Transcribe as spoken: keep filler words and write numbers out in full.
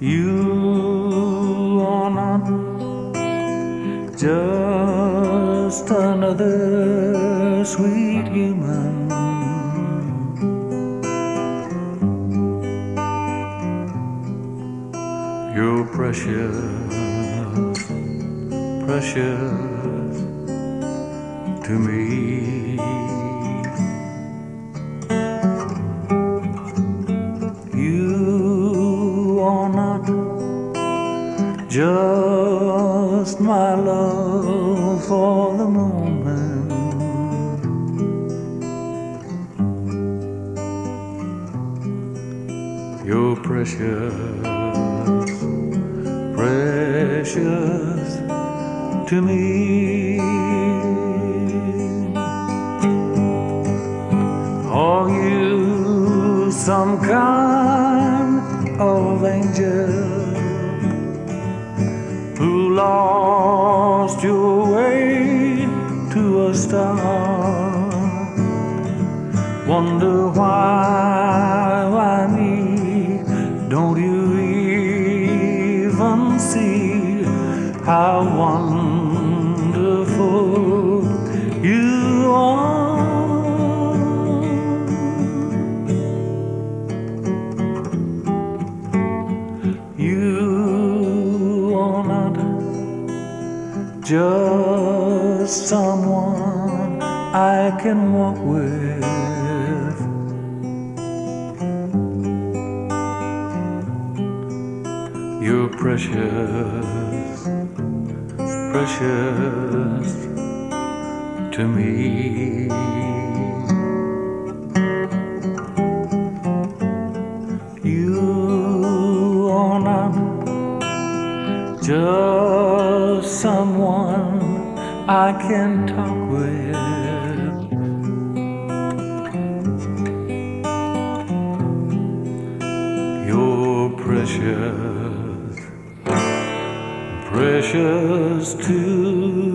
You are not just another sweet human. You're precious, precious to me. You are not just my love for the moment. You're precious, precious to me. Are you some kind of angel who lost your way to a star? Wonder why, why me? Don't you even see how wonderful you are? You are not just someone I can walk with. You're precious, precious to me. You are not just someone I can talk with. You're precious, precious to